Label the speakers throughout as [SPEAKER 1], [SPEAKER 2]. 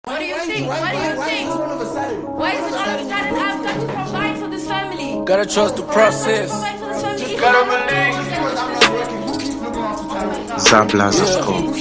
[SPEAKER 1] What do you think? Why is it all of a sudden? I've got to provide for this family.
[SPEAKER 2] Gotta trust the process.
[SPEAKER 1] Just
[SPEAKER 2] gotta believe.
[SPEAKER 3] Zablaza.com.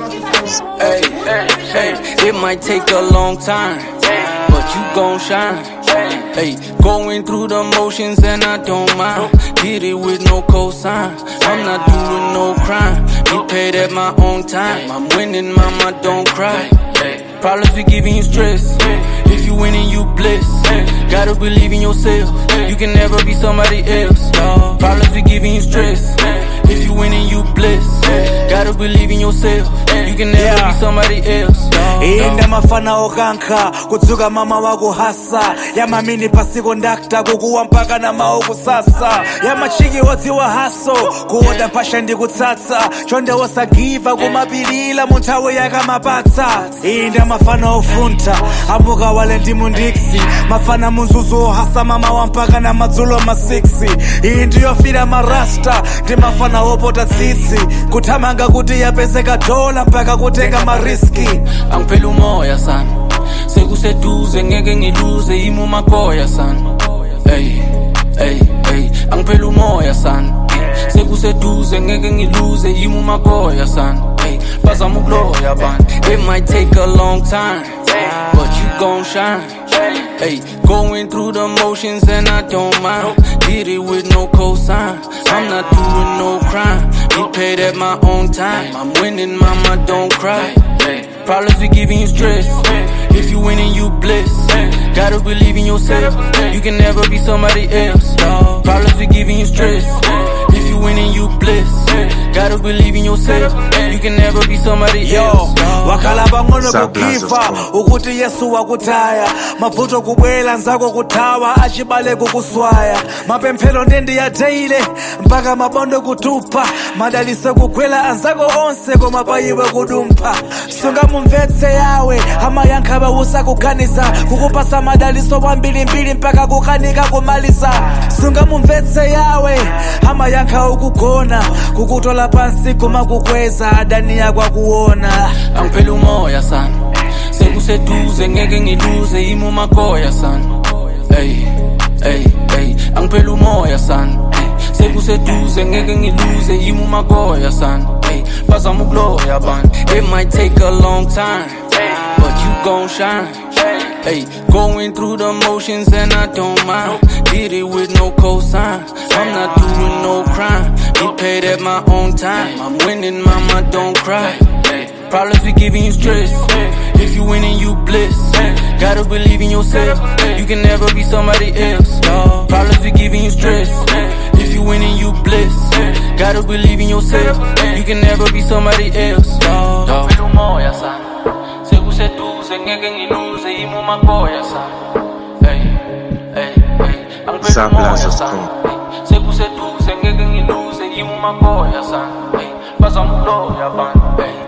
[SPEAKER 2] Hey, it might take a long time, but you gon' shine. Hey, going through the motions and I don't mind. Did it with no cosign. I'm not doing no crime. Get paid at my own time. I'm winning, mama, don't cry. Problems be giving you stress. If you winning, you bliss. Gotta believe in yourself. You can never be somebody else. Problems be giving you stress. If you winning, you bliss. Gotta believe in yourself. You can never be somebody else.
[SPEAKER 4] Inda mafana okanka kutsuka mama wako hasa yama mini pasi kondakta kukuwa mpaka na maoku sasa yama chiki woti wa haso kuoda pasha ndi kutsatsa chonde wasagiva kumapilila munthawe yakamapatsa. Inda mafana ofunta amuka wale ndi mundiksi mafana munzuzu ohasa mama wa mpaka na madzulo masiksi. Iyi ndiyofira marasta ndi mafana opota tsitsi kuthamanga kuti yapezeka dola mpaka kutenga mariski.
[SPEAKER 2] Angiphel'u umoya sana sekuseduze ngeke ngiluze imo makoya sana. Angiphel'u umoya sana sekuseduze ngeke ngiluze imo makoya sana. Bazama ukuloya bani. It might take a long time, but you gon' shine. Going through the motions and I don't mind. Did it with no cosign. I'm not doing no crime. Get paid at my own time. I'm winning, mama, don't cry. Problems be giving you stress. If you winning, you bliss. Gotta believe in yourself. You can never be somebody else. Problems be giving you stress. If you winning, you bliss. Gotta believe in yourself. You can never be somebody else.
[SPEAKER 4] Wakhala bangono kukifa ukuthi Yesu wakutaya mavuto kubwela nzako kuthawa achibale kukuswaya mapemphero ndendi ya daily mpaka mabondo kutupa madalise kugwela anzako onse koma payiwe kudumpha. Sungamumvetse yawe amayankha bawusa kuganiza kukupasa madaliso kwambilimbili mpaka kukanika kumaliza. Sungamumvetse yawe amayankha ukugona kukutola pansi kuma kukweza adani yakwa kuona.
[SPEAKER 2] Angiphel'u umoya sana sekuseduze ngeke ngiluze imo makoya sana. Angiphel'u umoya sana sekuseduze ngeke ngiluze imo makoya sana. Bazama ukuloya bani. It might take a long time, but you gon' shine. Going through the motions and I don't mind. Did it with no cosign. I'm not doing no crime. Get paid at my own time. I'm winning, mama, don't cry. Problems be giving you stress. If you winning, you bliss. Gotta believe in yourself. You can never be somebody else. Problems be giving you stress. If you winning, you bliss. Gotta believe in yourself. You can never be somebody else. Angiphel'u umoya sana sekuseduze ngeke ngiluze imo makoya sana. Angiphel'u umoya sana sekuseduze ngeke ngiluze imo makoya sana. Bazama ukuloya bani.